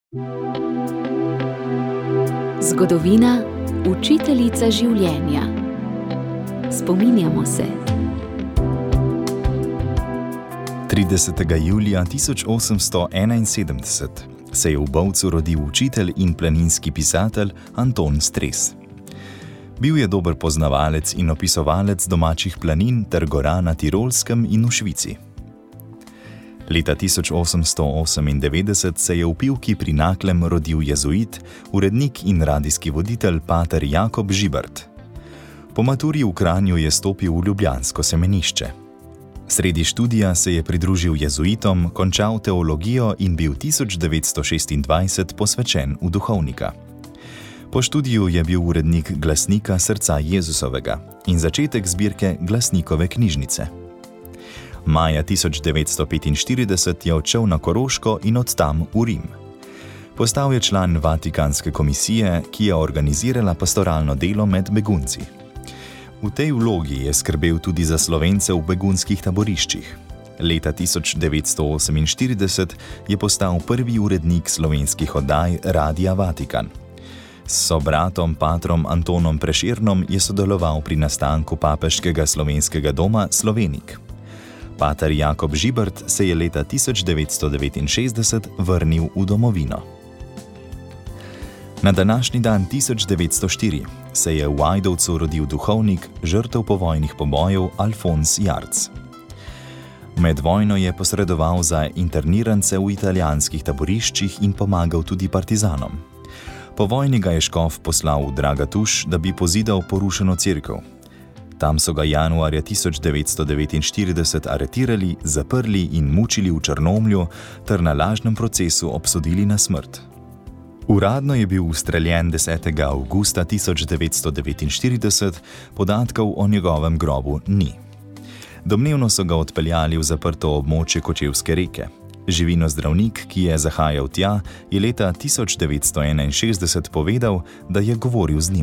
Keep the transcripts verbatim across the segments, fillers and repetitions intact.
Zgodovina, učiteljica življenja. Spominjamo se. tridesetega julija tisoč osemsto enainsedemdeset se je v Bovcu rodil učitelj in planinski pisatelj Anton Stres. Bil je dober poznavalec in opisovalec domačih planin ter gora na Tirolskem in v Švici. Leta tisoč osemsto osemindevetdeset se je v Pivki pri Naklem rodil jezuit, urednik in radijski voditelj pater Jakob Žibert. Po maturi v Kranju je stopil v ljubljansko semenišče. Sredi študija se je pridružil jezuitom, končal teologijo in bil tisoč devetsto šestindvajset posvečen v duhovnika. Po študiju je bil urednik glasnika Srca Jezusovega in začetek zbirke Glasnikove knjižnice. Maja tisoč devetsto petinštirideset je odšel na Koroško in od tam v Rim. Postal je član Vatikanske komisije, ki je organizirala pastoralno delo med begunci. V tej vlogi je skrbel tudi za Slovence v begunskih taboriščih. Leta tisoč devetsto oseminštirideset je postal prvi urednik slovenskih oddaj Radia Vatikan. S sobratom patrom Antonom Prešernom je sodeloval pri nastanku papeškega slovenskega doma Slovenik. Pater Jakob Žibert se je leta tisoč devetsto devetinšestdeset vrnil v domovino. Na današnji dan tisoč devetsto štiri se je v Ajdovcu rodil duhovnik, žrtev povojnih pobojev Alfons Jarc. Med vojno je posredoval za internirance v italijanskih taboriščih in pomagal tudi partizanom. Po vojni ga je škof poslal v Dragatuš, da bi pozidal porušeno cerkev. Tam so ga januarja tisoč devetsto devetinštirideset aretirali, zaprli in mučili v Črnomlju ter na lažnem procesu obsodili na smrt. Uradno je bil ustreljen desetega avgusta tisoč devetsto devetinštirideset, podatkov o njegovem grobu ni. Domnevno so ga odpeljali v zaprto območje Kočevske reke. Živinozdravnik, ki je zahajal tja, je leta tisoč devetsto enainšestdeset povedal, da je govoril z njim.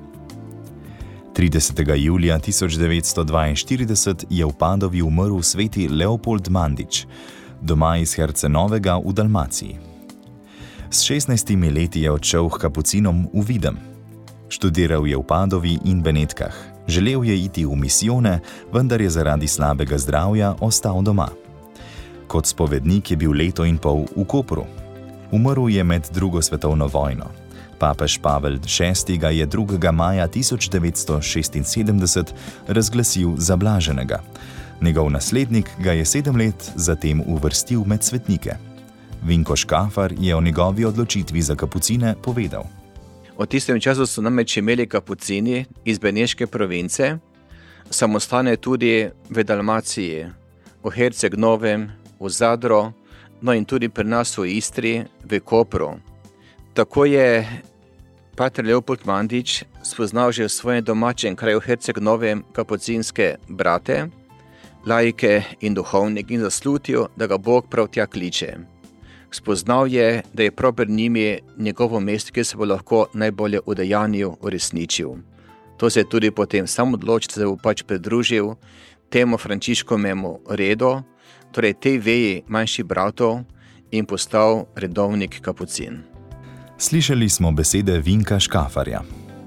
tridesetega julija tisoč devetsto dvainštirideset je v Padovi umrl sveti Leopold Mandič, doma iz Hercenovega v Dalmaciji. S šestnajstimi leti je odšel k kapucinom v Videm. Študiral je v Padovi in Benetkah. Želel je iti v misijone, vendar je zaradi slabega zdravja ostal doma. Kot spovednik je bil leto in pol v Kopru. Umrl je med drugo svetovno vojno. Papež Pavel šesti ga je drugega maja tisoč devetsto šestinsedemdeset razglasil za blaženega. Njegov naslednik ga je sedem let zatem uvrstil med svetnike. Vinko Škafar je o njegovi odločitvi za kapucine povedal. V tistem času so namreč imeli kapucini iz Beneške province, samostane tudi v Dalmaciji, v Herceg-Novem, v Zadru, no in tudi pri nas v Istri, v Kopru. Tako je pater Leopold Mandič spoznal že v svojem domačem kraju Herceg-Novem kapucinske brate, laike in duhovnike in zaslutil, da ga Bog prav tja kliče. Spoznal je, da je prav pred njimi njegovo mesto, ki se bo lahko najbolje udejanil, uresničil. To se je tudi potem sam odločil, da se bo pač pridružil temu Frančiškovemu redu, torej tej veji manjših bratov in postal redovnik kapucin. Slišali smo besede Vinka Škafarja.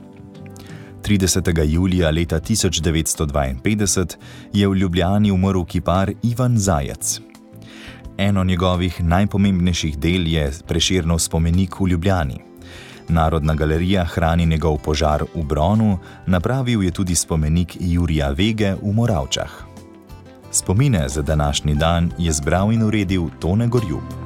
tridesetega julija leta tisoč devetsto dvainpetdeset je v Ljubljani umrl kipar Ivan Zajec. Eno njegovih najpomembnejših del je Prešernov spomenik v Ljubljani. Narodna galerija hrani njegov požar v Bronu, napravil je tudi spomenik Jurija Vege v Moravčah. Spomine za današnji dan je zbral in uredil Tone Gorjub.